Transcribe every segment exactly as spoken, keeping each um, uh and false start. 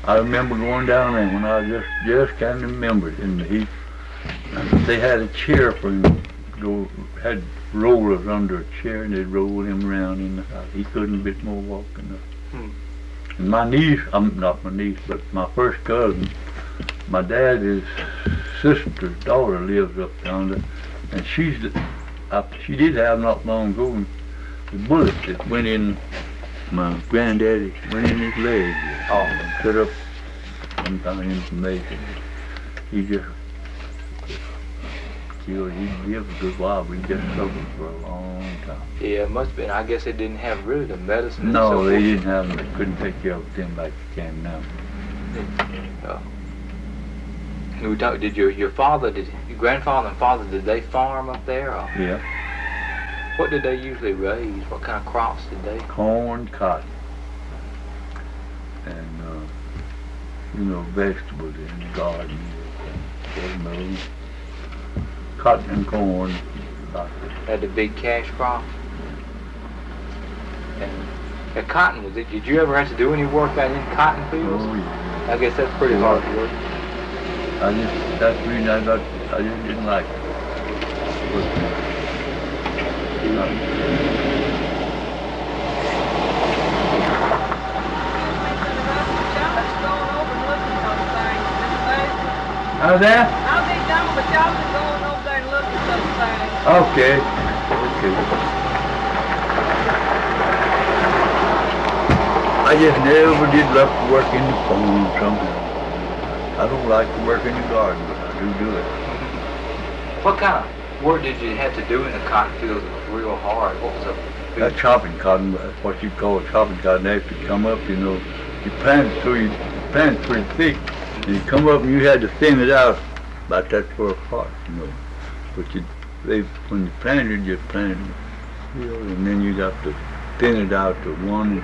I remember going down there when I just just kind of remembered, and he they had a chair for him. Go had rollers under a chair, and they'd roll him around in the house. He couldn't a bit more walking up. Hmm. And my niece, I'm not my niece, but my first cousin, my dad's sister's daughter lives up yonder, and she's the, I, she did have not long ago the bullet that went in my granddaddy, went in his leg. Oh. And cut up some kind of information. He just killed. He lived a good while, but he just suffered for a long time. Yeah, it must have been. I guess they didn't have really the medicine. and No, so they forth. didn't have them. They couldn't take care of them like they can now. Oh. And we talk, did your your father, did your grandfather and father, did they farm up there? Or Yeah. what did they usually raise? What kind of crops did they? Corn, cotton, and uh, you know, vegetables in the garden, watermelon, cotton and corn. About that. Had the big cash crop? And the cotton, was it, did you ever have to do any work out in cotton fields? Oh yeah. I guess that's pretty hard work. I just that's the reason I got I just didn't like it. How's that? I'll be done, but y'all can go on over there and look at those things. Okay. Okay. I just never did love to work in the farm or something. I don't like to work in the garden, but I do do it. What kind of work did you have to do in the cotton fields that was real hard? What was the That chopping cotton, that's what you call chopping cotton. After you come up, you know, you plant it so you plant it pretty thick. And you come up and you had to thin it out about that far apart, you know. But you, they, when you planted, you planted it, you know, and then you got to thin it out to one.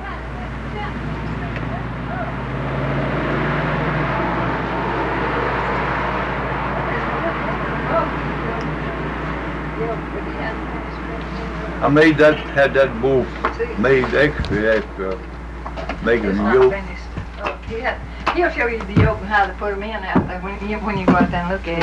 I made that, had that bull made extra after making the yolk. Oh, he had, he'll show you the yolk and how to put them in out there when you, when you go out there and look at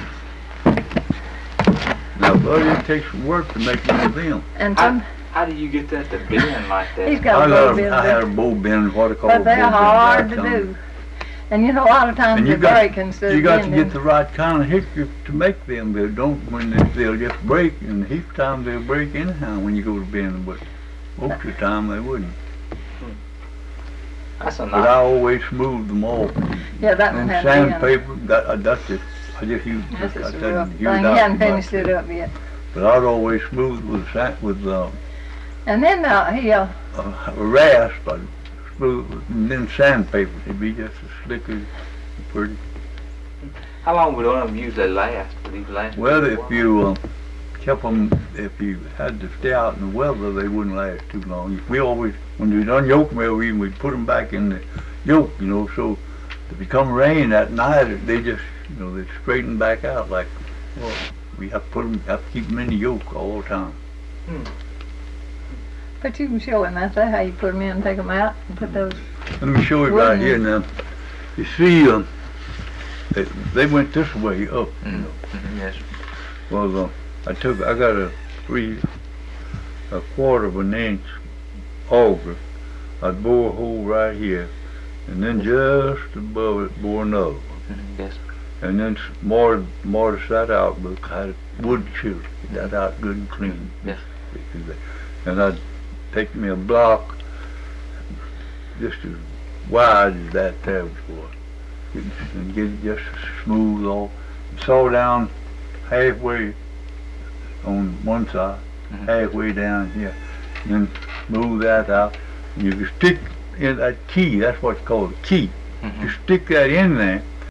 it. Now, buddy, it takes some work to make one of them. And How, some, how do you get that to bend like that? he's got I, a got bow a, bend, I had a bow bend, what I call a but bow bend. they're hard to right on. do. And you know, a lot of times And they you got, break instead you of got to bending. get the right kind of hickory to make them. They don't, when they, they'll just break, and heap of time they'll break anyhow when you go to bend them, but most of the time they wouldn't. That's a But I nice. always smooth them off. Yeah, that one And had bend. sandpaper, that, uh, that's just, I just use, I This is a didn't rough use thing. it He out hadn't much. finished it up yet. But I'd always smooth with sand, with uh, And then uh, he, uh, uh, a rasp, I'd smooth, and then sandpaper. It'd be just as slick as pretty. How long would one of them usually last? Would these last? Well, pretty if well? you uh, kept them, if you had to stay out in the weather, they wouldn't last too long. We always, when we done yolk meal, we we'd put them back in the yolk, you know. So if it come rain that night, they just, you know, they straighten back out. Like, well, we have to put them, have to keep them in the yolk all the time. Hmm. but you can show him that, how you put them in and take them out and put those. Let me show you right here now. You see, um, they, they went this way up. You know. Mm-hmm. Yes. Well, uh, I took, I got a three, a quarter of an inch auger. I'd bore a hole right here, and then just above it bore another one. Mm-hmm. Yes. And then more, mortise that out, but I had a wood chisel, get that out good and clean. Yes. And I'd take me a block, just as wide as that there before, and get it just smooth off. Saw down halfway on one side, Mhm. halfway down here, and then move that out. And you can stick in that key, that's what's called a key. Mm-hmm. You stick that in there,